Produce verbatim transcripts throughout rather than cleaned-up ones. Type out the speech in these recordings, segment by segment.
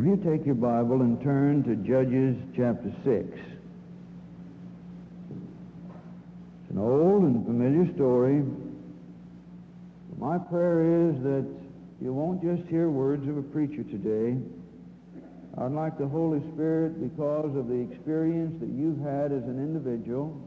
Will you take your Bible and turn to Judges chapter six? It's an old and familiar story. My prayer is that you won't just hear words of a preacher today. I'd like the Holy Spirit, because of the experience that you've had as an individual,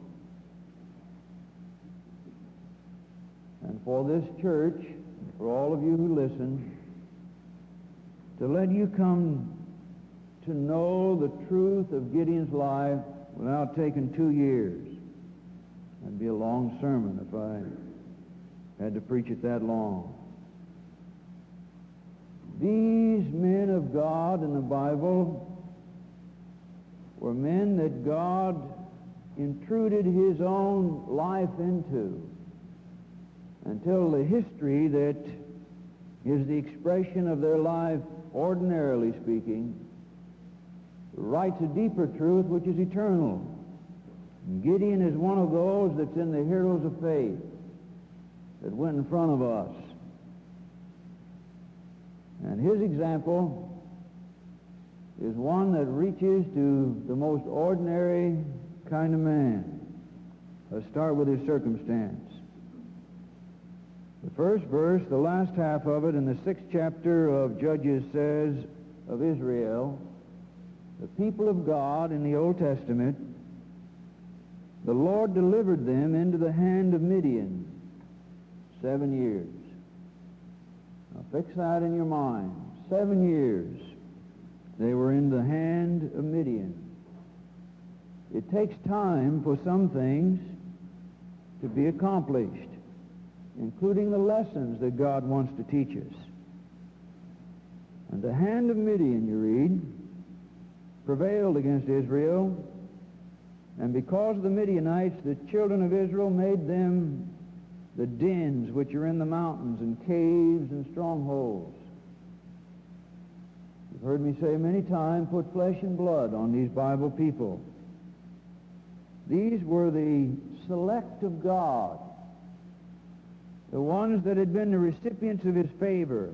and for this church, for all of you who listen, to let you come to know the truth of Gideon's life without taking two years. That'd be a long sermon if I had to preach it that long. These men of God in the Bible were men that God intruded his own life into until the history that is the expression of their life, ordinarily speaking, writes a deeper truth which is eternal. And Gideon is one of those that's in the heroes of faith that went in front of us. And his example is one that reaches to the most ordinary kind of man. Let's start with his circumstance. The first verse, the last half of it, in the sixth chapter of Judges says of Israel, the people of God in the Old Testament, the Lord delivered them into the hand of Midian seven years. Now fix that in your mind. Seven years they were in the hand of Midian. It takes time for some things to be accomplished, including the lessons that God wants to teach us. And the hand of Midian, you read, prevailed against Israel, and because of the Midianites, the children of Israel made them the dens which are in the mountains and caves and strongholds. You've heard me say many times, put flesh and blood on these Bible people. These were the select of God, the ones that had been the recipients of his favor.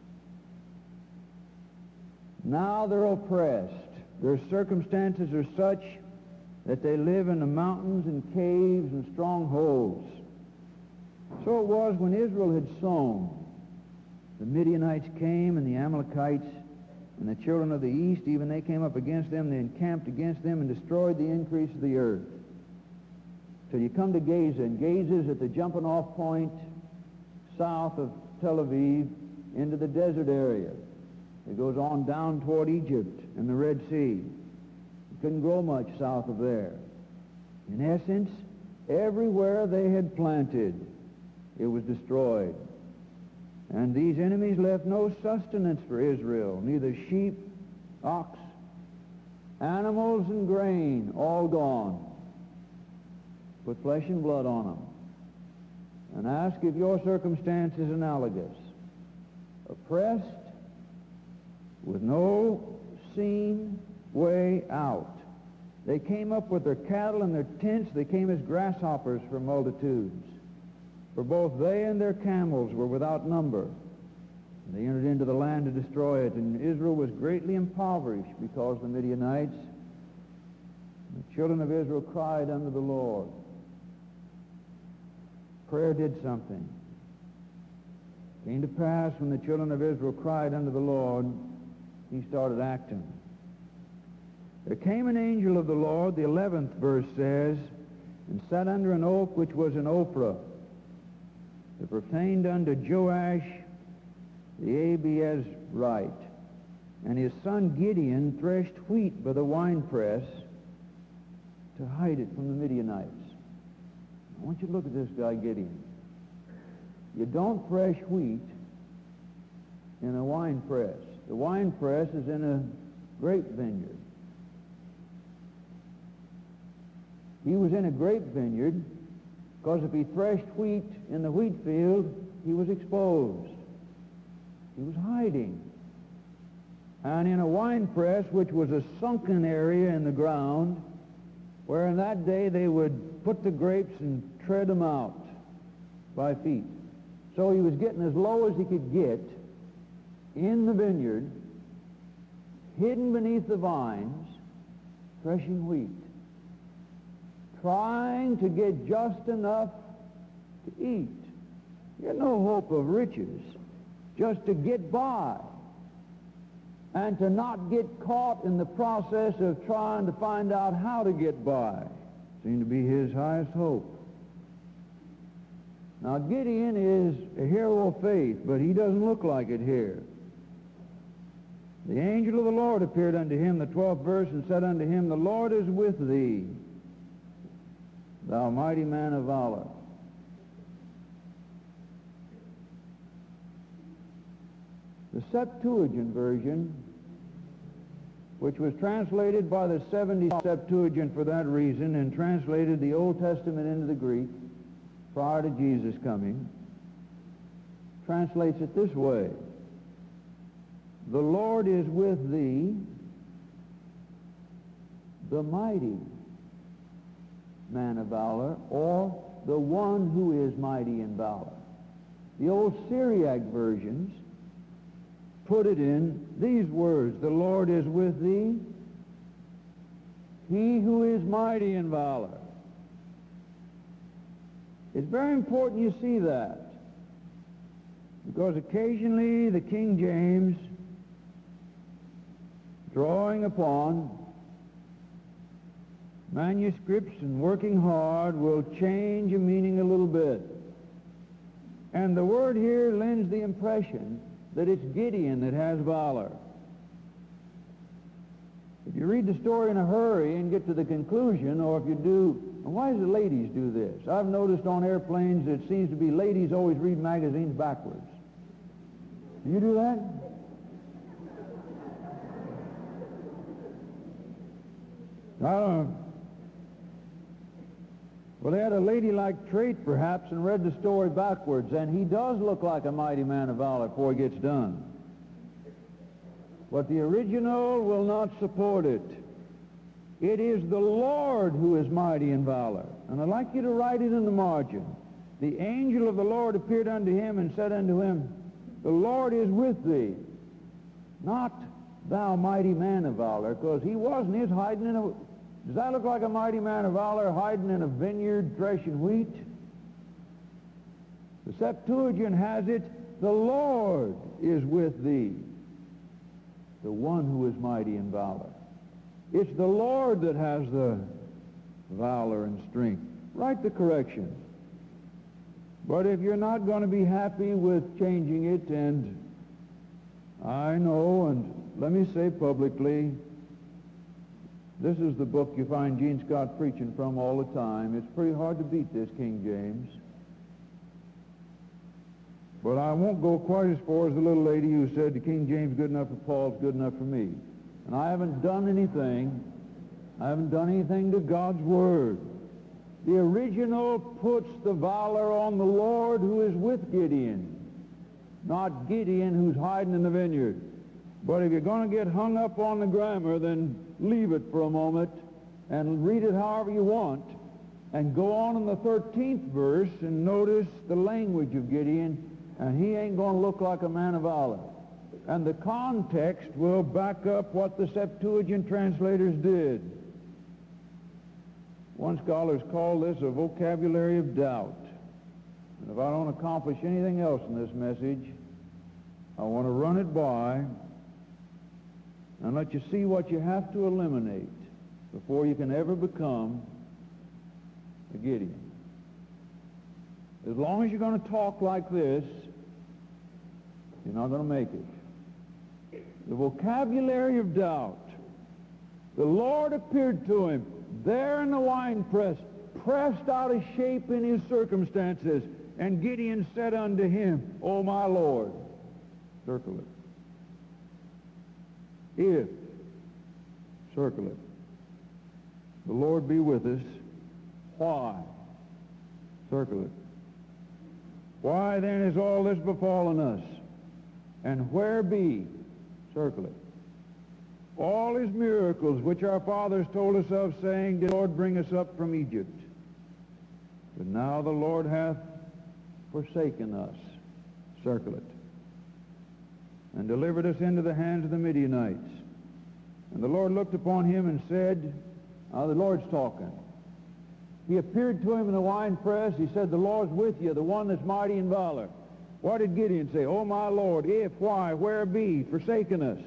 Now they're oppressed. Their circumstances are such that they live in the mountains and caves and strongholds. So it was when Israel had sown. The Midianites came, and the Amalekites and the children of the east, even they came up against them. They encamped against them and destroyed the increase of the earth. Till you come to Gaza, and Gaza is at the jumping off point south of Tel Aviv into the desert area. It goes on down toward Egypt and the Red Sea. It couldn't grow much south of there. In essence, everywhere they had planted, it was destroyed. And these enemies left no sustenance for Israel, neither sheep, ox, animals, and grain, all gone. Put flesh and blood on them. And ask if your circumstance is analogous. Oppressed, with no seen way out. They came up with their cattle and their tents. They came as grasshoppers for multitudes. For both they and their camels were without number. And they entered into the land to destroy it. And Israel was greatly impoverished because of the Midianites. And the children of Israel cried unto the Lord. Prayer did something. It came to pass when the children of Israel cried unto the Lord, he started acting. There came an angel of the Lord, the eleventh verse says, and sat under an oak which was in Ophrah. It pertained unto Joash the Abiezrite. And his son Gideon threshed wheat by the winepress to hide it from the Midianites. I want you to look at this guy Gideon. You don't thresh wheat in a wine press. The wine press is in a grape vineyard. He was in a grape vineyard because if he threshed wheat in the wheat field, he was exposed. He was hiding. And in a wine press, which was a sunken area in the ground, where in that day they would put the grapes and tread them out by feet. So he was getting as low as he could get in the vineyard, hidden beneath the vines, threshing wheat, trying to get just enough to eat. He had no hope of riches, just to get by and to not get caught in the process of trying to find out how to get by. Seemed to be his highest hope. Now, Gideon is a hero of faith, but he doesn't look like it here. The angel of the Lord appeared unto him, the twelfth verse, and said unto him, The Lord is with thee, thou mighty man of valor. The Septuagint version, which was translated by the seventy Septuagint for that reason, and translated the Old Testament into the Greek prior to Jesus coming, translates it this way: The Lord is with thee, the mighty man of valor, or the one who is mighty in valor. The old Syriac versions put it in these words: The Lord is with thee, he who is mighty in valor. It's very important you see that, because occasionally the King James, drawing upon manuscripts and working hard, will change a meaning a little bit. And the word here lends the impression that it's Gideon that has valor. If you read the story in a hurry and get to the conclusion, or if you do, and why do the ladies do this? I've noticed on airplanes it seems to be ladies always read magazines backwards. Do you do that? I don't know. Well, they had a ladylike trait, perhaps, and read the story backwards, and he does look like a mighty man of valor before he gets done. But the original will not support it. It is the Lord who is mighty in valor. And I'd like you to write it in the margin. The angel of the Lord appeared unto him and said unto him, The Lord is with thee, not thou mighty man of valor, because he wasn't. He was hiding in a... Does that look like a mighty man of valor hiding in a vineyard threshing wheat? The Septuagint has it, the Lord is with thee, the one who is mighty in valor. It's the Lord that has the valor and strength. Write the correction. But if you're not going to be happy with changing it, and I know, and let me say publicly, this is the book you find Gene Scott preaching from all the time. It's pretty hard to beat this King James. But I won't go quite as far as the little lady who said the King James good enough for Paul's good enough for me. And I haven't done anything. I haven't done anything to God's Word. The original puts the valor on the Lord who is with Gideon, not Gideon who's hiding in the vineyard. But if you're going to get hung up on the grammar, then leave it for a moment and read it however you want, and go on in the thirteenth verse and notice the language of Gideon, and he ain't going to look like a man of valor. And the context will back up what the Septuagint translators did. One scholar's called this a vocabulary of doubt. And if I don't accomplish anything else in this message, I want to run it by and let you see what you have to eliminate before you can ever become a Gideon. As long as you're going to talk like this, you're not going to make it. The vocabulary of doubt. The Lord appeared to him there in the winepress, pressed out of shape in his circumstances, and Gideon said unto him, O my Lord, circle it. If, circle it, the Lord be with us, why? Circle it. Why then is all this befallen us? And where be? Circle it. All his miracles which our fathers told us of, saying, Did the Lord bring us up from Egypt? But now the Lord hath forsaken us. Circle it. And delivered us into the hands of the Midianites. And the Lord looked upon him and said, uh, the Lord's talking. He appeared to him in the winepress. He said, the Lord's with you, the one that's mighty in valor. What did Gideon say? Oh, my Lord, if, why, where be, forsaken us?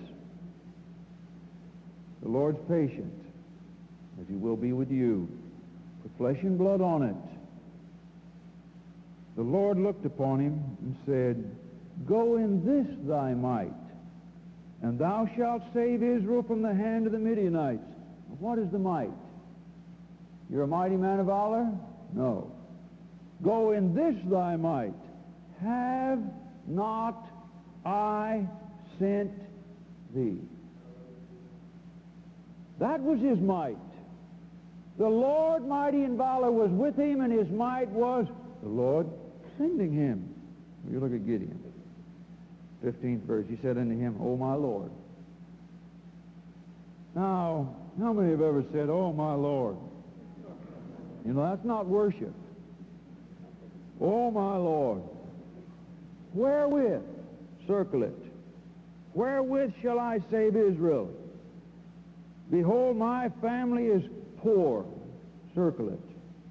The Lord's patient, as he will be with you. Put flesh and blood on it. The Lord looked upon him and said, go in this thy might, and thou shalt save Israel from the hand of the Midianites. What is the might? You're a mighty man of valor? No. Go in this thy might. Have not I sent thee? That was his might. The Lord mighty in valor was with him, and his might was the Lord sending him. You look at Gideon. fifteenth verse. He said unto him, O my Lord. Now, how many have ever said, oh my Lord? You know, that's not worship. Oh my Lord. Wherewith? Circle it. Wherewith shall I save Israel? Behold, my family is poor. Circle it.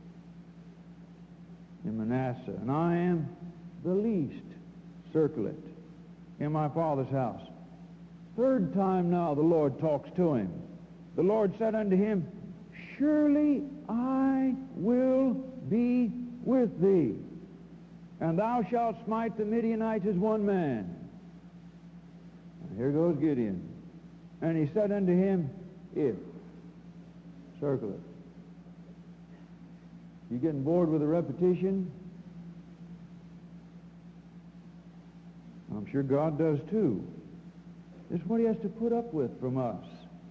In Manasseh. And I am the least. Circle it. In my father's house. Third time now the Lord talks to him. The Lord said unto him, surely I will be with thee, and thou shalt smite the Midianites as one man. And here goes Gideon. And he said unto him, if. Circle it. You getting bored with the repetition? I'm sure God does too. This is what he has to put up with from us.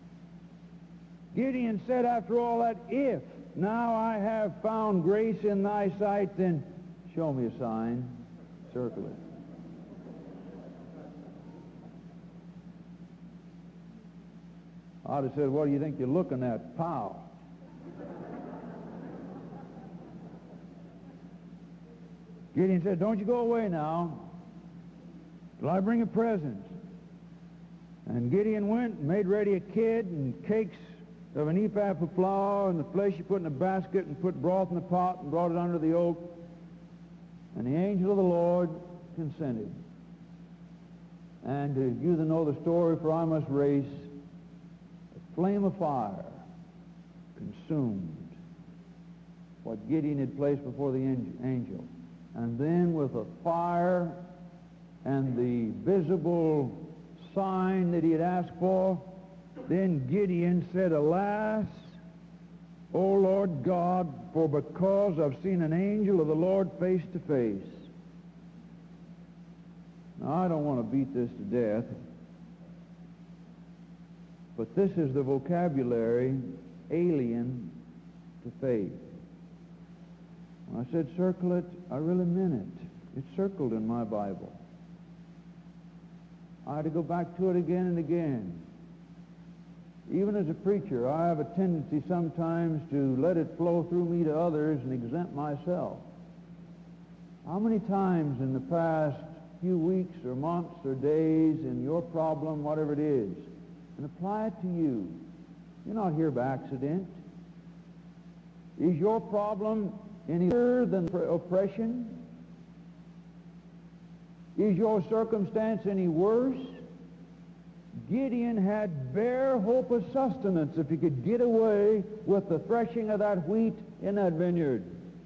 Gideon said after all that, if now I have found grace in thy sight, then show me a sign. Circle it. I'd have said, what do you think you're looking at? Pow. Gideon said, don't you go away now till I bring a present. And Gideon went and made ready a kid and cakes of an ephah of flour, and the flesh he put in a basket and put broth in the pot and brought it under the oak. And the angel of the Lord consented. And uh, you that know the story, for I must race, a flame of fire consumed what Gideon had placed before the angel. And then with a fire and the visible sign that he had asked for, then Gideon said, alas, O Lord God, for because I've seen an angel of the Lord face to face. Now, I don't want to beat this to death, but this is the vocabulary alien to faith. When I said circle it, I really meant it. It's circled in my Bible. I had to go back to it again and again. Even as a preacher, I have a tendency sometimes to let it flow through me to others and exempt myself. How many times in the past few weeks or months or days in your problem, whatever it is, and apply it to you? You're not here by accident. Is your problem any other than oppression? Is your circumstance any worse? Gideon had bare hope of sustenance if he could get away with the threshing of that wheat in that vineyard.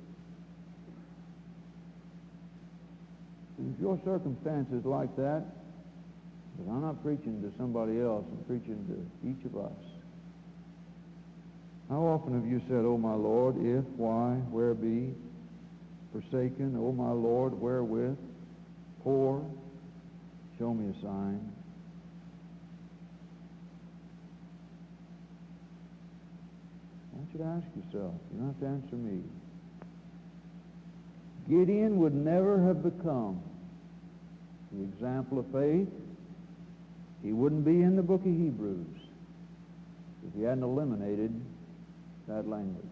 If your circumstance is like that, but I'm not preaching to somebody else, I'm preaching to each of us. How often have you said, oh my Lord, if, why, where be, forsaken, oh my Lord, wherewith, poor, show me a sign. I want you to ask yourself. You don't have to answer me. Gideon would never have become the example of faith. He wouldn't be in the book of Hebrews if he hadn't eliminated that language.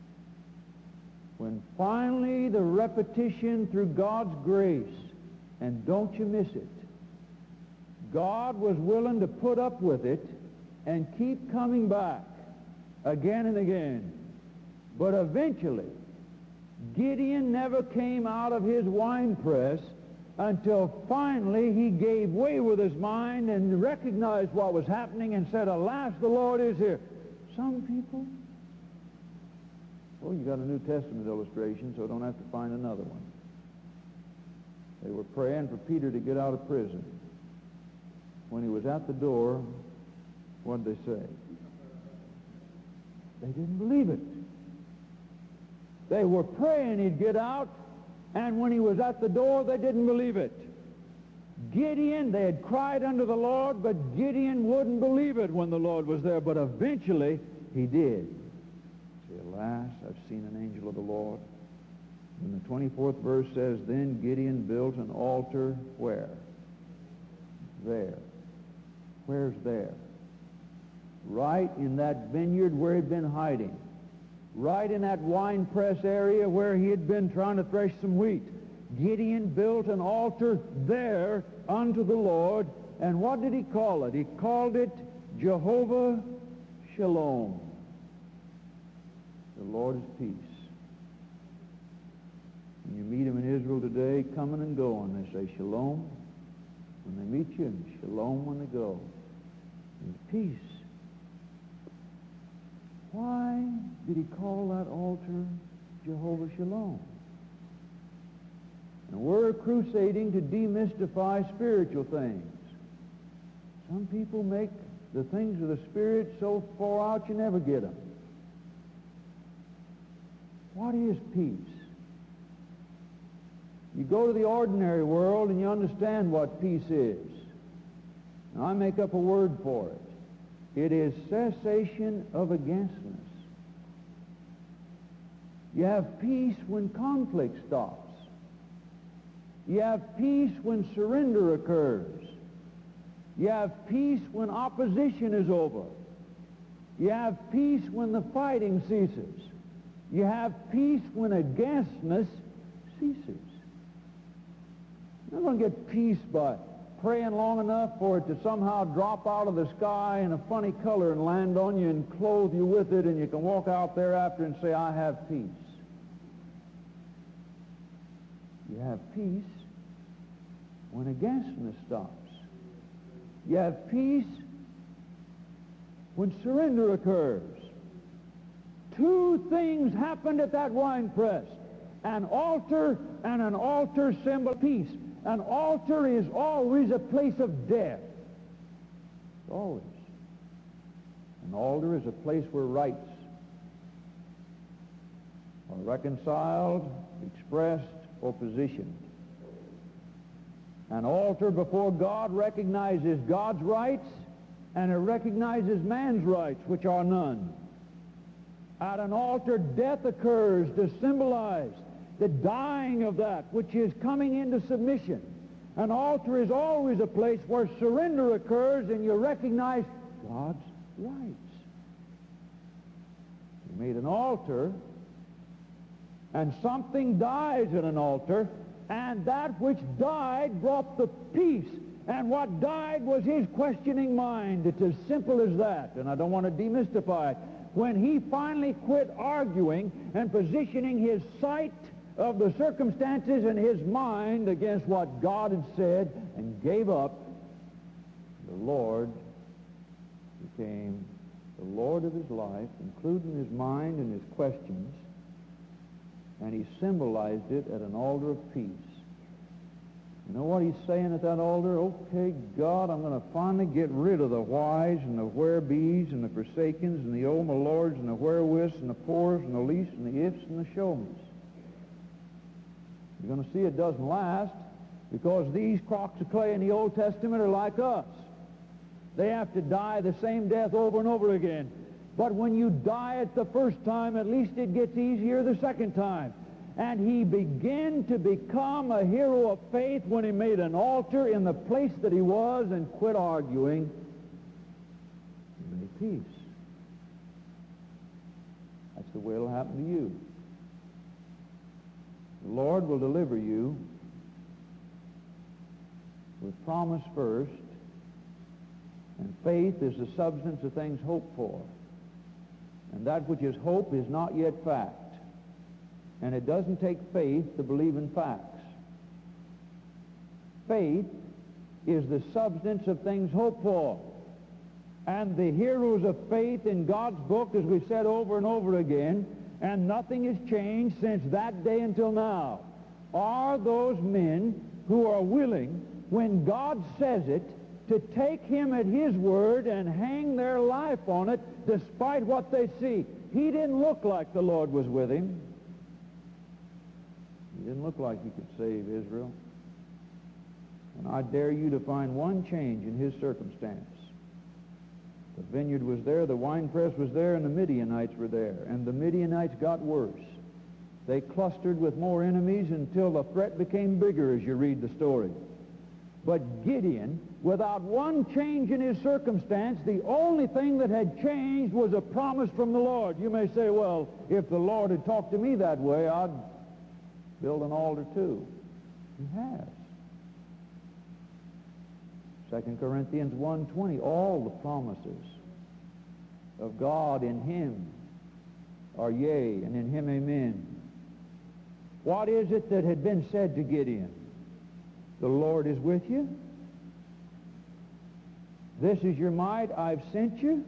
When finally the repetition through God's grace, and don't you miss it, God was willing to put up with it and keep coming back again and again. But eventually, Gideon never came out of his winepress until finally he gave way with his mind and recognized what was happening and said, "Alas, the Lord is here." Some people, well, you got a New Testament illustration, so I don't have to find another one. They were praying for Peter to get out of prison. When he was at the door, what did they say? They didn't believe it. They were praying he'd get out, and when he was at the door, they didn't believe it. Gideon, they had cried unto the Lord, but Gideon wouldn't believe it when the Lord was there, but eventually he did. Say, "Alas, I've seen an angel of the Lord." And the twenty-fourth verse says, "Then Gideon built an altar," where? There. Where's there? Right in that vineyard where he'd been hiding. Right in that wine press area where he had been trying to thresh some wheat. Gideon built an altar there unto the Lord. And what did he call it? He called it Jehovah Shalom. The Lord is peace. When you meet him in Israel today, coming and going, they say Shalom when they meet you and Shalom when they go. And peace. Why did he call that altar Jehovah Shalom? And we're crusading to demystify spiritual things. Some people make the things of the Spirit so far out you never get them. What is peace? You go to the ordinary world and you understand what peace is. Now, I make up a word for it. It is cessation of againstness. You have peace when conflict stops. You have peace when surrender occurs. You have peace when opposition is over. You have peace when the fighting ceases. You have peace when againstness ceases. You're not going to get peace by praying long enough for it to somehow drop out of the sky in a funny color and land on you and clothe you with it, and you can walk out thereafter and say, "I have peace." You have peace when againstness stops. You have peace when surrender occurs. Two things happened at that wine press: an altar and an altar symbol of peace. An altar is always a place of death. Always. An altar is a place where rights are reconciled, expressed, or positioned. An altar before God recognizes God's rights, and it recognizes man's rights, which are none. At an altar, death occurs to symbolize the dying of that which is coming into submission. An altar is always a place where surrender occurs and you recognize God's rights. You made an altar, and something dies at an altar, and that which died brought the peace. And what died was his questioning mind. It's as simple as that, and I don't want to demystify it. When he finally quit arguing and positioning his sight of the circumstances in his mind against what God had said and gave up, the Lord became the Lord of his life, including his mind and his questions, and he symbolized it at an altar of peace. You know what he's saying at that altar? Okay, God, I'm going to finally get rid of the whys and the where-bees and the forsakens and the oh my lords and the wherewiths and the poors and the least and the ifs and the show-mes. You're going to see it doesn't last, because these crocks of clay in the Old Testament are like us. They have to die the same death over and over again. But when you die it the first time, at least it gets easier the second time. And he began to become a hero of faith when he made an altar in the place that he was and quit arguing. He made peace. That's the way it'll happen to you. The Lord will deliver you with promise first, And faith is the substance of things hoped for. And that which is hope is not yet fact. And it doesn't take faith to believe in facts. Faith is the substance of things hoped for. And the heroes of faith in God's book, as we've said over and over again, and nothing has changed since that day until now, are those men who are willing, when God says it, to take him at his word and hang their life on it despite what they see. He didn't look like the Lord was with him. He didn't look like he could save Israel. And I dare you to find one change in his circumstance. The vineyard was there, the winepress was there, and the Midianites were there. And the Midianites got worse. They clustered with more enemies until the threat became bigger as you read the story. But Gideon, without one change in his circumstance, the only thing that had changed was a promise from the Lord. You may say, well, if the Lord had talked to me that way, I'd build an altar too. He has. Second Corinthians one twenty, all the promises of God in him are yea, and in him amen. What is it that had been said to Gideon? The Lord is with you. This is your might, I've sent you.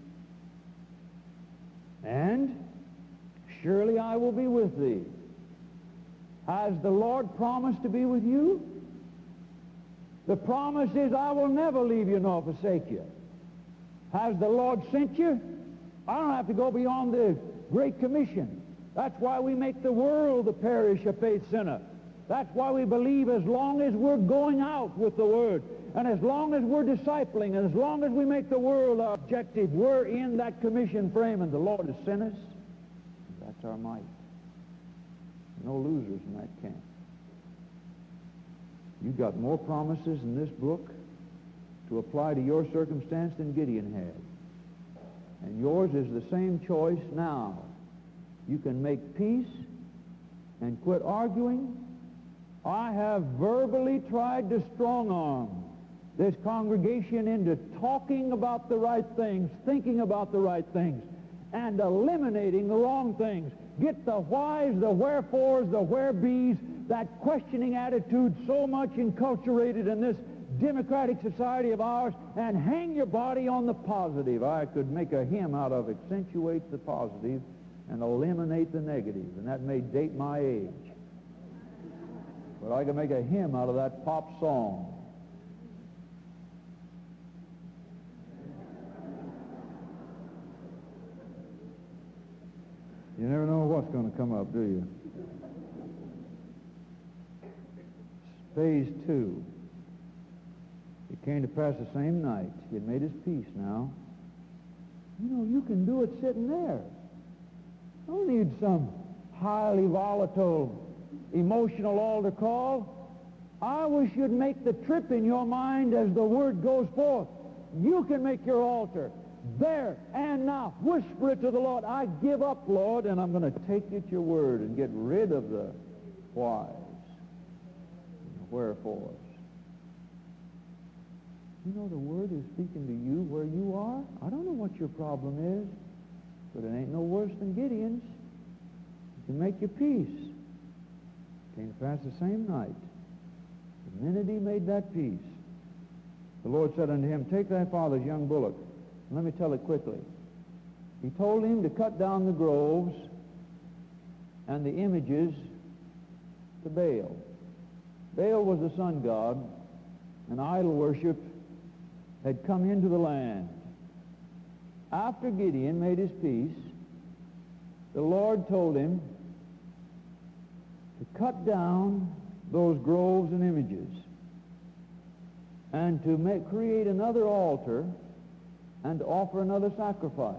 And surely I will be with thee. Has the Lord promised to be with you? The promise is, I will never leave you nor forsake you. Has the Lord sent you? I don't have to go beyond the Great Commission. That's why we make the world the parish of faith center. That's why we believe as long as we're going out with the Word, and as long as we're discipling, and as long as we make the world our objective, we're in that commission frame, and the Lord has sent us. That's our might. No losers in that camp. You've got more promises in this book to apply to your circumstance than Gideon had. And yours is the same choice now. You can make peace and quit arguing. I have verbally tried to strong-arm this congregation into talking about the right things, thinking about the right things, and eliminating the wrong things. Get the whys, the wherefores, the where-bees, that questioning attitude so much enculturated in this democratic society of ours, and hang your body on the positive. I could make a hymn out of accentuate the positive and eliminate the negative, and that may date my age. But I could make a hymn out of that pop song. You never know what's going to come up, do you? Phase two. It came to pass the same night. He had made his peace now. You know, you can do it sitting there. You don't need some highly volatile, emotional altar call. I wish you'd make the trip in your mind as the word goes forth. You can make your altar there and now. Whisper it to the Lord. I give up, Lord, and I'm going to take it your word and get rid of the whys and the wherefores. You know, the word is speaking to you where you are. I don't know what your problem is, but it ain't no worse than Gideon's. You can make your peace. Came to pass the same night. The minute he made that peace, the Lord said unto him, take thy father's young bullock. And let me tell it quickly. He told him to cut down the groves and the images to Baal. Baal was the sun god, and idol worship had come into the land. After Gideon made his peace, the Lord told him to cut down those groves and images and to make, create another altar and to offer another sacrifice.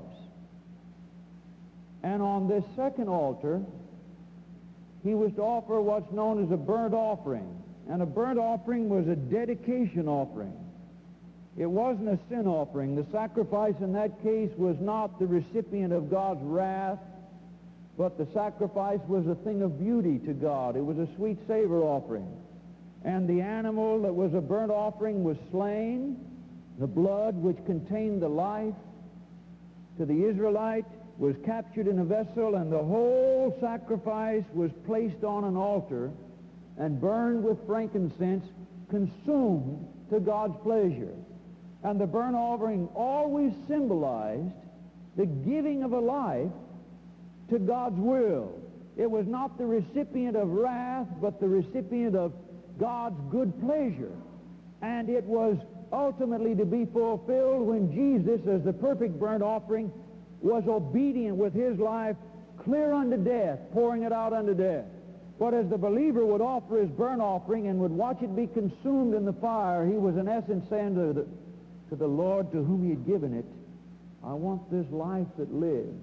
And on this second altar, he was to offer what's known as a burnt offering. And a burnt offering was a dedication offering. It wasn't a sin offering. The sacrifice in that case was not the recipient of God's wrath, but the sacrifice was a thing of beauty to God. It was a sweet savor offering. And the animal that was a burnt offering was slain, The blood which contained the life to the Israelite was captured in a vessel, and the whole sacrifice was placed on an altar and burned with frankincense, consumed to God's pleasure. And the burnt offering always symbolized the giving of a life to God's will. It was not the recipient of wrath, but the recipient of God's good pleasure. And it was ultimately to be fulfilled when Jesus, as the perfect burnt offering, was obedient with his life clear unto death, pouring it out unto death. But as the believer would offer his burnt offering and would watch it be consumed in the fire, he was in essence saying to the, to the Lord to whom he had given it, I want this life that lives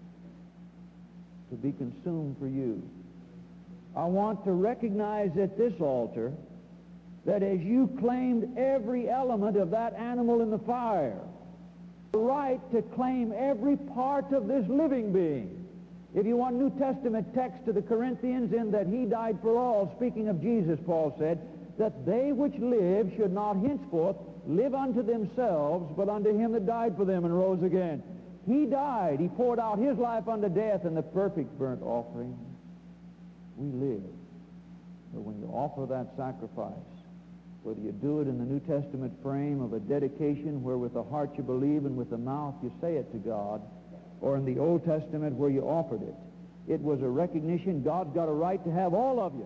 to be consumed for you. I want to recognize at this altar that as you claimed every element of that animal in the fire, the right to claim every part of this living being. If you want New Testament text to the Corinthians, in that he died for all, speaking of Jesus, Paul said, that they which live should not henceforth live unto themselves, but unto him that died for them and rose again. He died. He poured out his life unto death in the perfect burnt offering. We live. But when you offer that sacrifice, whether you do it in the New Testament frame of a dedication where with the heart you believe and with the mouth you say it to God, or in the Old Testament where you offered it, it was a recognition God's got a right to have all of you.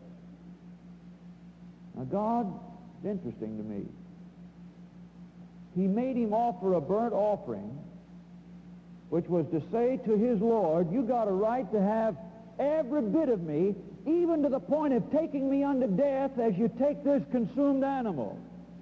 Now God, it's interesting to me. He made him offer a burnt offering, which was to say to his Lord, you got a right to have every bit of me, even to the point of taking me unto death as you take this consumed animal.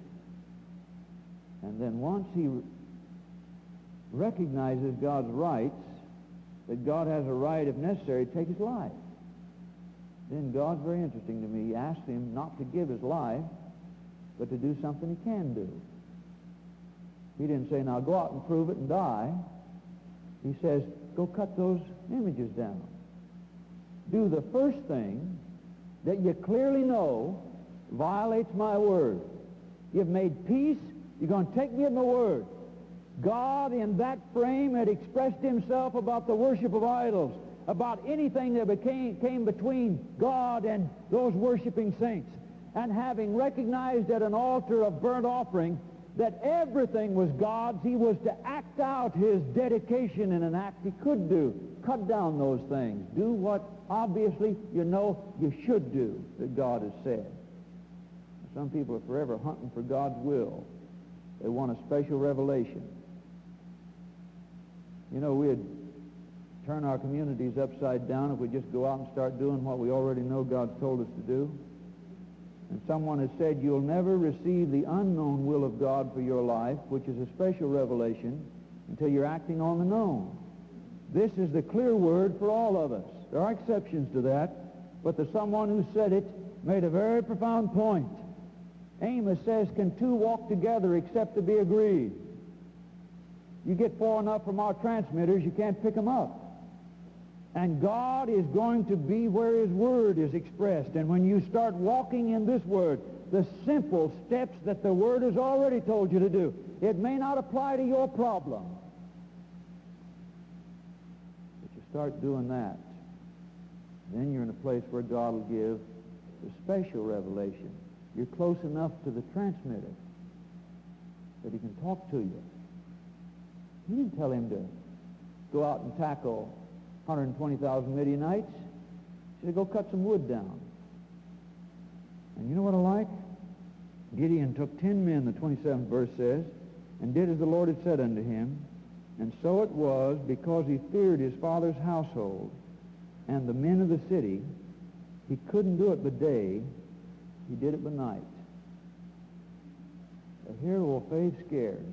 And then once he recognizes God's rights, that God has a right, if necessary, to take his life, then God's very interesting to me. He asked him not to give his life, but to do something he can do. He didn't say, now go out and prove it and die. He says, go cut those images down. Do the first thing that you clearly know violates my word. You've made peace. You're going to take me at my word. God in that frame had expressed himself about the worship of idols, about anything that became, came between God and those worshiping saints. And having recognized at an altar of burnt offering that everything was God's, he was to act out his dedication in an act he could do. Cut down those things. Do what obviously you know you should do that God has said. Some people are forever hunting for God's will. They want a special revelation. You know, we'd turn our communities upside down if we just go out and start doing what we already know God's told us to do. And someone has said, you'll never receive the unknown will of God for your life, which is a special revelation, until you're acting on the known. This is the clear word for all of us. There are exceptions to that, but the someone who said it made a very profound point. Amos says, can two walk together except to be agreed? You get far enough from our transmitters, you can't pick them up. And God is going to be where his word is expressed. And when you start walking in this word, the simple steps that the word has already told you to do, it may not apply to your problem, but you start doing that, then you're in a place where God will give the special revelation. You're close enough to the transmitter that he can talk to you. He didn't tell him to go out and tackle one hundred twenty thousand Midianites. He said, go cut some wood down. And you know what I like? Gideon took ten men, the twenty-seventh verse says, and did as the Lord had said unto him. And so it was, because he feared his father's household and the men of the city, he couldn't do it by day, he did it by night. A hero of faith scared.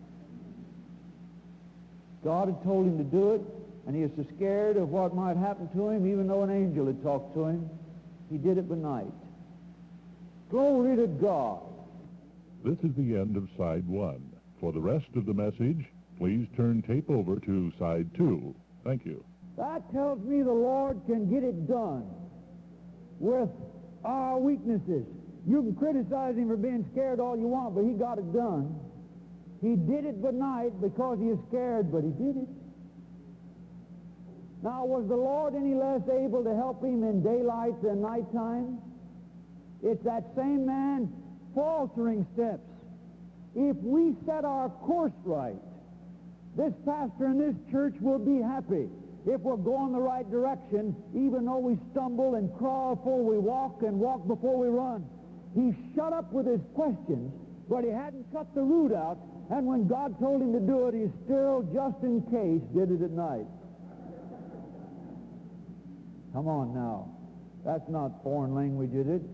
God had told him to do it, and he was so scared of what might happen to him, even though an angel had talked to him, he did it by night. Glory to God. This is the end of side one. For the rest of the message, please turn tape over to side two. Thank you. That tells me the Lord can get it done with our weaknesses. You can criticize him for being scared all you want, but he got it done. He did it by night because he is scared, but he did it. Now, was the Lord any less able to help him in daylight than nighttime? It's that same man faltering steps. If we set our course right, this pastor in this church will be happy if we're going the right direction, even though we stumble and crawl before we walk and walk before we run. He shut up with his questions, but he hadn't cut the root out, and when God told him to do it, he still, just in case, did it at night. Come on now. That's not foreign language, is it?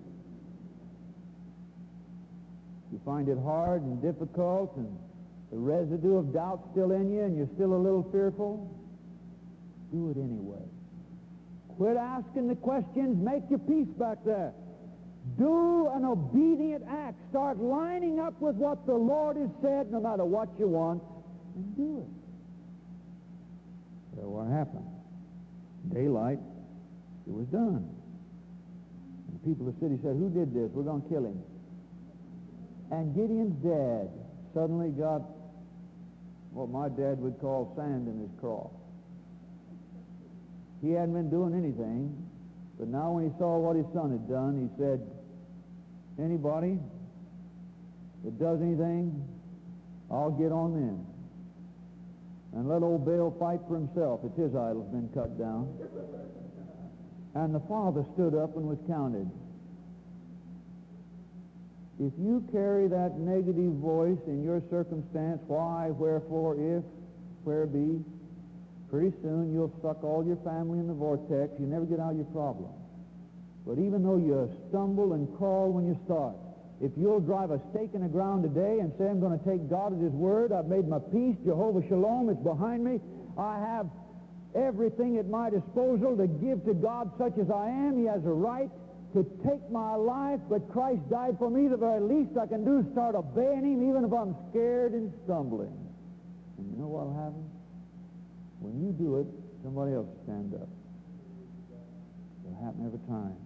You find it hard and difficult and the residue of doubt still in you and you're still a little fearful, do it anyway. Quit asking the questions. Make your peace back there. Do an obedient act. Start lining up with what the Lord has said, no matter what you want, and do it. So what happened? Daylight, it was done. And the people of the city said, who did this? We're going to kill him. And Gideon's dad suddenly got what my dad would call sand in his craw. He hadn't been doing anything, but now when he saw what his son had done, he said, anybody that does anything, I'll get on them. And let old Baal fight for himself if his idol's been cut down. And the father stood up and was counted. If you carry that negative voice in your circumstance, why, wherefore, if, where be, pretty soon you'll suck all your family in the vortex. You never get out of your problem. But even though you stumble and crawl when you start, if you'll drive a stake in the ground today and say, I'm going to take God at his word, I've made my peace, Jehovah Shalom, it's behind me, I have everything at my disposal to give to God such as I am. He has a right to take my life, but Christ died for me. The very least I can do is start obeying him, even if I'm scared and stumbling. And you know what will happen? When you do it, somebody else will stand up. It'll happen every time.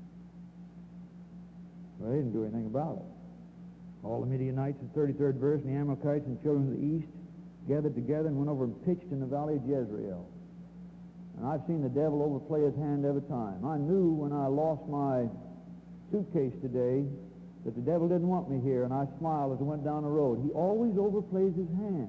Well, they didn't do anything about it. All the Midianites, the thirty-third verse, and the Amalekites and children of the east gathered together and went over and pitched in the valley of Jezreel. And I've seen the devil overplay his hand every time. I knew when I lost my suitcase today that the devil didn't want me here, and I smiled as I went down the road. He always overplays his hand.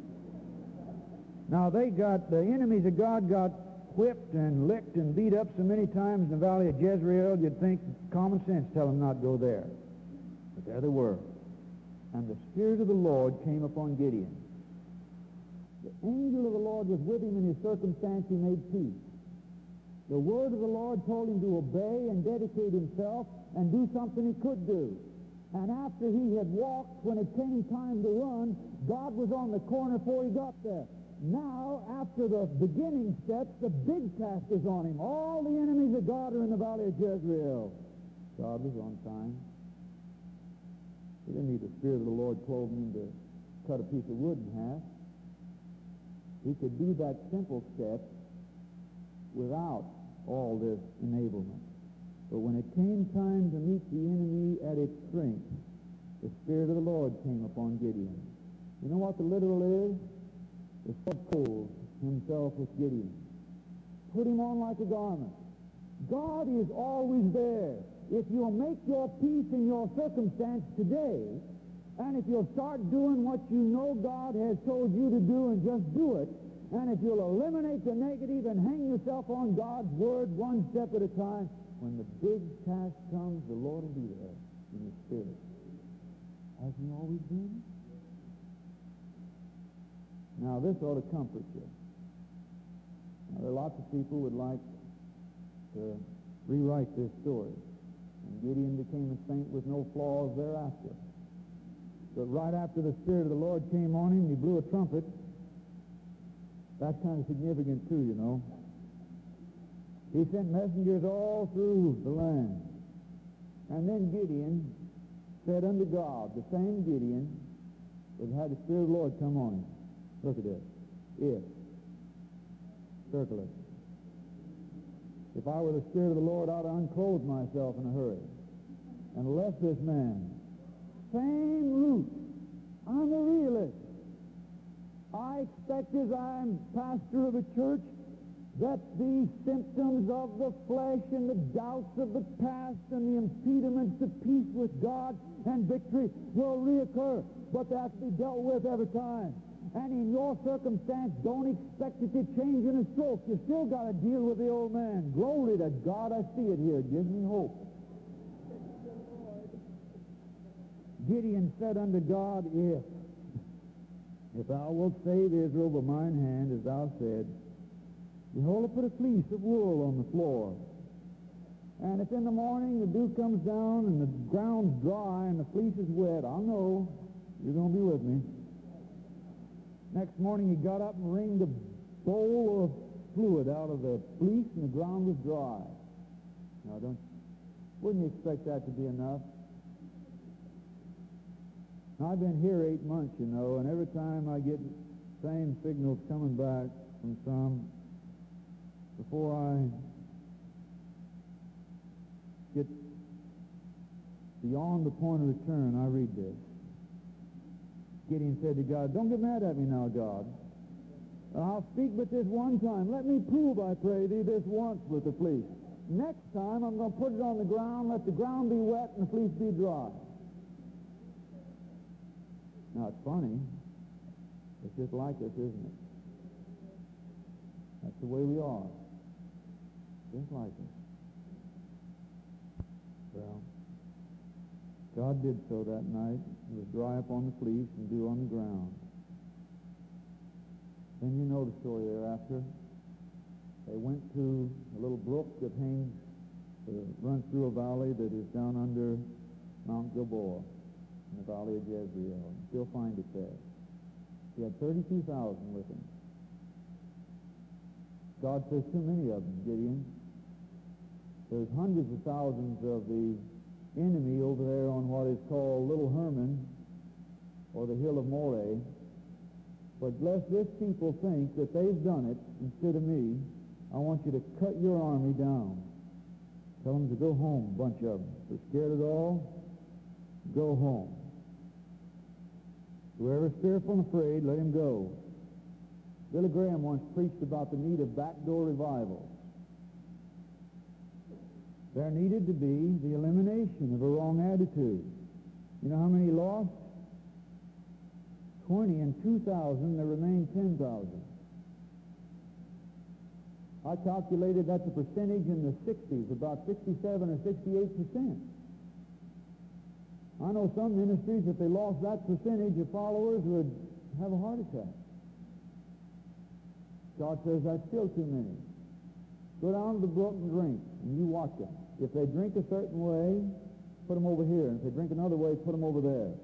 Now, they got, the enemies of God got whipped and licked and beat up so many times in the valley of Jezreel, you'd think common sense tell them not to go there. But there they were. And the Spirit of the Lord came upon Gideon. The angel of the Lord was with him in his circumstance. He made peace. The word of the Lord told him to obey and dedicate himself and do something he could do. And after he had walked, when it came time to run, God was on the corner before he got there. Now, after the beginning steps, the big task is on him. All the enemies of God are in the valley of Jezreel. God was on time. He didn't need the Spirit of the Lord clothing him to cut a piece of wood in half. He could do that simple step without all this enablement. But when it came time to meet the enemy at its strength, the Spirit of the Lord came upon Gideon. You know what the literal is? The Lord clothed himself with Gideon. Put him on like a garment. God is always there. If you'll make your peace in your circumstance today, and if you'll start doing what you know God has told you to do and just do it, and if you'll eliminate the negative and hang yourself on God's word one step at a time, when the big task comes, the Lord will be there in his Spirit. Hasn't he always been? Now, this ought to comfort you. Now, there are lots of people who would like to rewrite this story. And Gideon became a saint with no flaws thereafter. But right after the Spirit of the Lord came on him and he blew a trumpet, that's kind of significant too, you know. He sent messengers all through the land. And then Gideon said unto God, the same Gideon that had the Spirit of the Lord come on him. Look at this. If. Circle it. If I were the Spirit of the Lord, I'd have unclothed myself in a hurry and left this man. Same root. I'm a realist. I expect as I'm pastor of a church that the symptoms of the flesh and the doubts of the past and the impediments to peace with God and victory will reoccur, but they have to be dealt with every time. And in your circumstance, don't expect it to change in a stroke. You still got to deal with the old man. Glory to God, I see it here. It gives me hope. Gideon said unto God, If, if thou wilt save Israel by mine hand, as thou said, behold, I put a fleece of wool on the floor. And if in the morning the dew comes down and the ground's dry and the fleece is wet, I'll know you're going to be with me. Next morning he got up and wringed a bowl of fluid out of the fleece and the ground was dry. Now, don't, wouldn't you expect that to be enough? Now, I've been here eight months, you know, and every time I get same signals coming back from some, before I get beyond the point of return, I read this. Gideon said to God, don't get mad at me now, God. I'll speak but this one time. Let me prove, I pray thee, this once with the fleece. Next time, I'm going to put it on the ground, let the ground be wet and the fleece be dry. Now, it's funny. It's just like us, isn't it? That's the way we are. Just like us. Well, God did so that night. It was dry up on the fleece and dew on the ground. Then you know the story thereafter. They went to a little brook that hangs, uh, runs through a valley that is down under Mount Gilboa, in the valley of Jezreel. You still find it there. He had thirty-two thousand with him. God says, too many of them, Gideon. There's hundreds of thousands of the enemy over there on what is called Little Hermon, or the Hill of Moreh. But lest this people think that they've done it instead of me, I want you to cut your army down. Tell them to go home, a bunch of them. If they're scared at all, go home. Whoever's fearful and afraid, let him go. Billy Graham once preached about the need of backdoor revivals. There needed to be the elimination of a wrong attitude. You know how many lost? Twenty and two thousand, there remained ten thousand. I calculated that's a percentage in the sixties, about sixty-seven or sixty-eight percent. I know some ministries, if they lost that percentage of followers, would have a heart attack. God says that's still too many. Go down to the brook and drink, and you watch them. If they drink a certain way, put them over here. And if they drink another way, put them over there.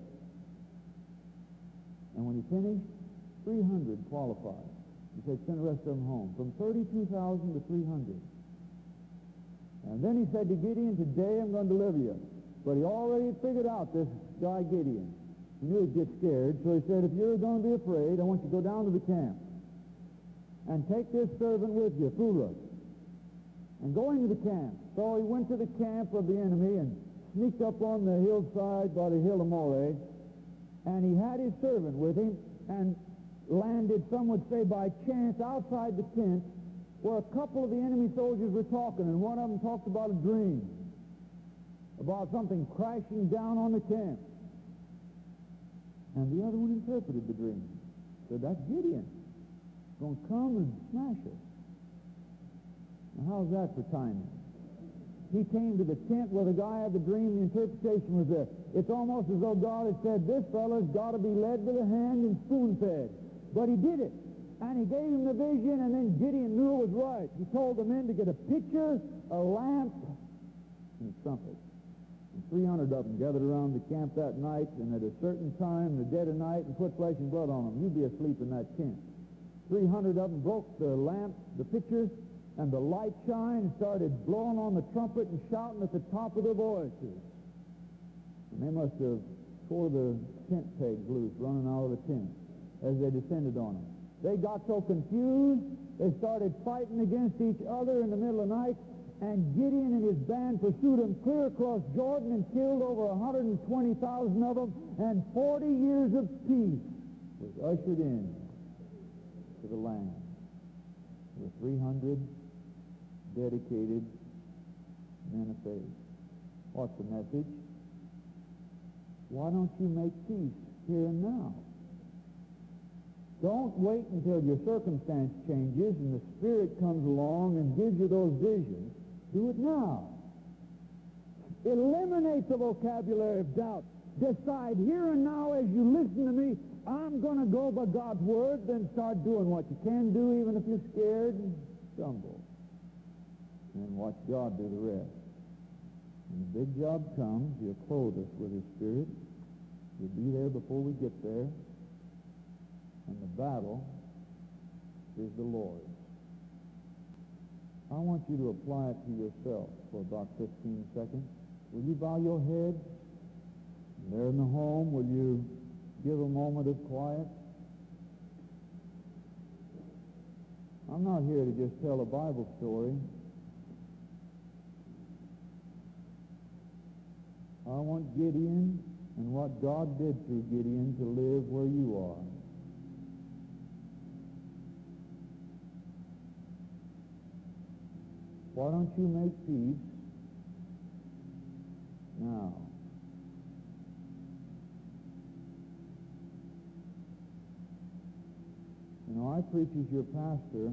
And when he finished, three hundred qualified. He said, send the rest of them home. From thirty-two thousand to three hundred. And then he said to Gideon, today I'm going to deliver you. But he already figured out this guy Gideon. He knew he'd get scared, so he said, if you're going to be afraid, I want you to go down to the camp and take this servant with you, Phurah, and go into the camp. So he went to the camp of the enemy and sneaked up on the hillside by the hill of Moreh, and he had his servant with him and landed, some would say by chance, outside the tent where a couple of the enemy soldiers were talking, and one of them talked about a dream, about something crashing down on the camp. And the other one interpreted the dream. Said, that's Gideon. He's going to come and smash us. Now, how's that for timing? He came to the tent where the guy had the dream, the interpretation was there. It's almost as though God had said, this fellow's got to be led by the hand and spoon-fed. But he did it. And he gave him the vision, and then Gideon knew it was right. He told the men to get a pitcher, a lamp, and a trumpet. And three hundred of them gathered around the camp that night, and at a certain time, in the dead of night, and put flesh and blood on them. You'd be asleep in that tent. three hundred of them broke the lamp, the pitcher, and the light shined and started blowing on the trumpet and shouting at the top of their voices. And they must have tore the tent pegs loose running out of the tent as they descended on them. They got so confused, they started fighting against each other in the middle of the night, and Gideon and his band pursued them clear across Jordan and killed over one hundred twenty thousand of them, and forty years of peace was ushered in. to the land with three hundred dedicated men of faith. What's the message? Why don't you make peace here and now? Don't wait until your circumstance changes and the Spirit comes along and gives you those visions. Do it now. Eliminate the vocabulary of doubt. Decide here and now as you listen to me, I'm going to go by God's Word, then start doing what you can do even if you're scared and stumble. And watch God do the rest. When the big job comes, He'll clothe us with His Spirit. He'll be there before we get there. And the battle is the Lord's. I want you to apply it to yourself for about fifteen seconds. Will you bow your head? And there in the home, will you give a moment of quiet? I'm not here to just tell a Bible story. I want Gideon and what God did through Gideon to live where you are. Why don't you make peace now? You know, I preach as your pastor,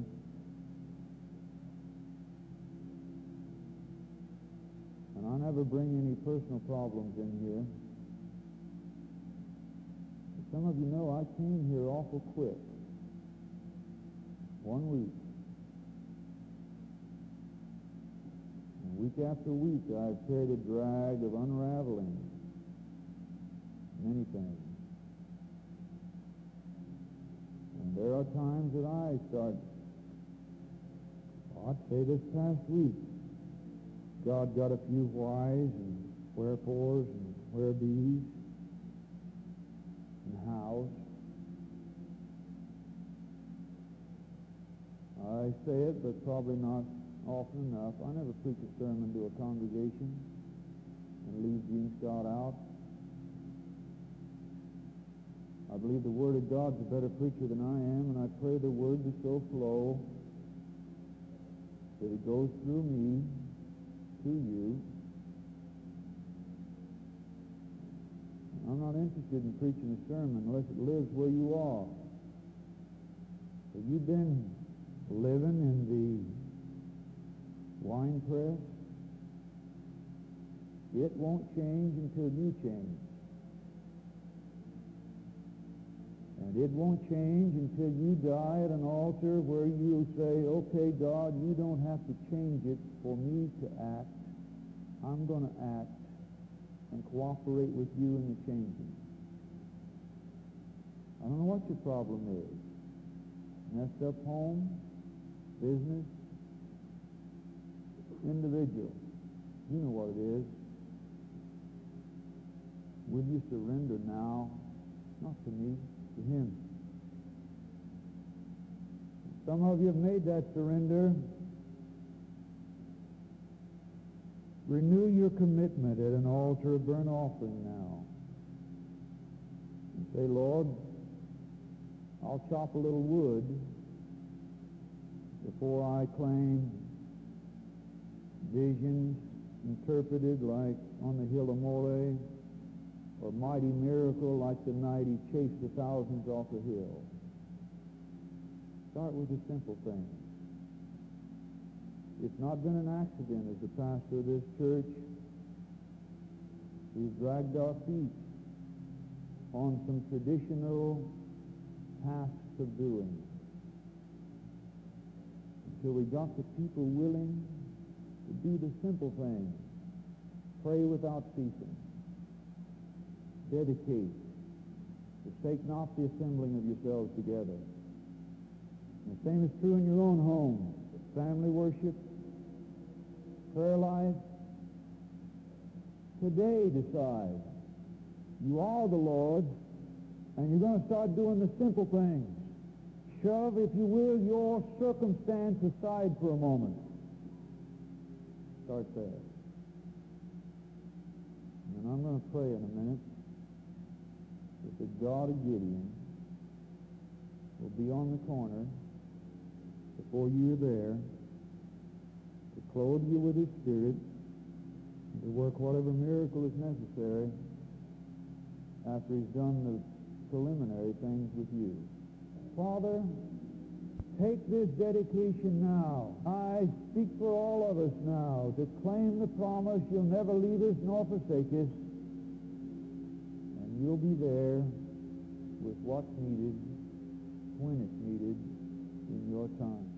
and I never bring any personal problems in here. Some of you know I came here awful quick. One week. Week after week, I've carried a drag of unraveling many things. And there are times that I start, well, I'd say this past week, God got a few whys and wherefores and where-bees and hows. I say it, but probably not often enough. I never preach a sermon to a congregation and leave Gene Scott out. I believe the Word of God's a better preacher than I am, and I pray the Word to so flow that it goes through me to you. I'm not interested in preaching a sermon unless it lives where you are. Have you been living in the wine press? It won't change until you change. And it won't change until you die at an altar where you say, okay, God, you don't have to change it for me to act. I'm going to act and cooperate with you in the changing. I don't know what your problem is. Messed up home, business, individual. You know what it is. Will you surrender now? Not to me, to Him. Some of you have made that surrender. Renew your commitment at an altar of burnt offering now. And say, Lord, I'll chop a little wood before I claim visions interpreted like on the hill of Moreh, or mighty miracle like the night He chased the thousands off the hill. Start with the simple things. It's not been an accident as the pastor of this church. We've dragged our feet on some traditional tasks of doing until we got the people willing to do the simple things. Pray without ceasing. Dedicate. Forsake not the assembling of yourselves together. And the same is true in your own home. Family worship, prayer life. Today decide you are the Lord's, and you're going to start doing the simple things. Shove, if you will, your circumstance aside for a moment. Start there. And I'm going to pray in a minute that the God of Gideon will be on the corner before you're there to clothe you with his Spirit and to work whatever miracle is necessary after he's done the preliminary things with you. Father, take this dedication now. I speak for all of us now to claim the promise you'll never leave us nor forsake us, and you'll be there with what's needed when it's needed in your time.